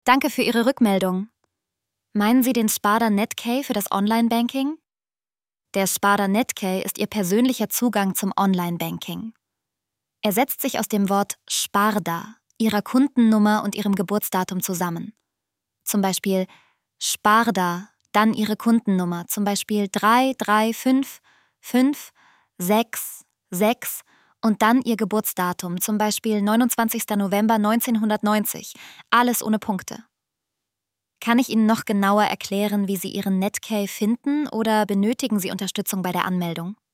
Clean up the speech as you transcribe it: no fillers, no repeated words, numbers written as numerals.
Danke für Ihre Rückmeldung. Meinen Sie den Sparda NetKey für das Online-Banking? Der Sparda NetKey ist Ihr persönlicher Zugang zum Online-Banking. Er setzt sich aus dem Wort Sparda, Ihrer Kundennummer und Ihrem Geburtsdatum zusammen. Zum Beispiel Sparda, dann Ihre Kundennummer, zum Beispiel 3355666 und dann Ihr Geburtsdatum, zum Beispiel 29. November 1990, alles ohne Punkte. Kann ich Ihnen noch genauer erklären, wie Sie Ihren NetKey finden oder benötigen Sie Unterstützung bei der Anmeldung?